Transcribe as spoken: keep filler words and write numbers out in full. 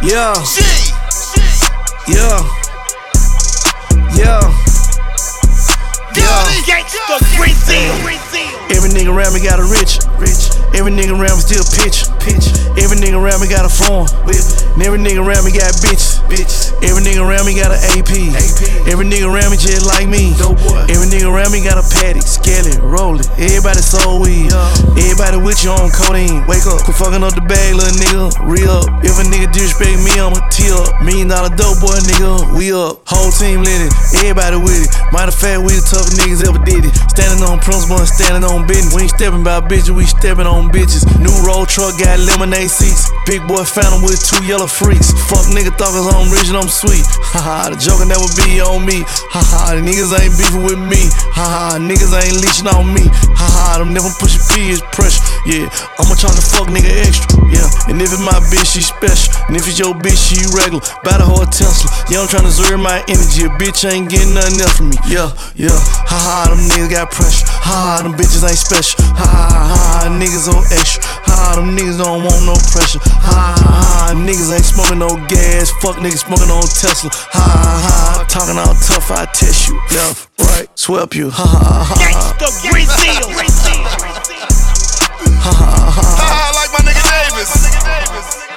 Yeah. Yeah. Yeah. Yeah. Gangsta Brazil. Every nigga around me got a rich. Rich. Every nigga around me still pitch. Pitch. Every nigga around me got a phone. Whip. And every nigga around me got bitches. Bitch. Every nigga around me got an A P. A P. Every nigga around me just like me. Dope boy. Every nigga around me got a paddock, skillet, roll it. Everybody so weed. Yeah. Everybody with you on codeine. Wake up, quit fucking up the bag, little nigga. Re up. If a nigga disrespect me, I'ma tee up. Million dollar dope boy, nigga. We up. Whole team lit it. Everybody with it. Matter of fact, we the toughest niggas ever did it. Standing on principle and standing on business. We ain't stepping by bitches, we stepping on bitches. New road truck got lemonade seats. Big boy found him with two yellow freaks. Fuck nigga thought cause I'm rich and I'm sweet. Haha, the joker never be on me. Haha, the niggas ain't beefing with me. Haha, niggas ain't leeching on me. Haha, them never pushing P is pressure. Yeah, I'ma charge the fuck nigga extra. Yeah, and if it's my bitch, she special. And if it's your bitch, she regular. Buy the whole Tesla. Yeah, I'm tryna zero my energy. A bitch ain't getting nothing else from me. Yeah, yeah. Haha, them niggas got pressure. Haha, them bitches ain't special. Haha, niggas on extra. Haha, them niggas don't want no pressure. Haha, niggas ain't smoking no gas. Fuck niggas smoking on Tesla. Haha, talking all tough, I test you. Left, right, swept you. Haha, Gangsta Brazil. haha, Like my nigga Davis.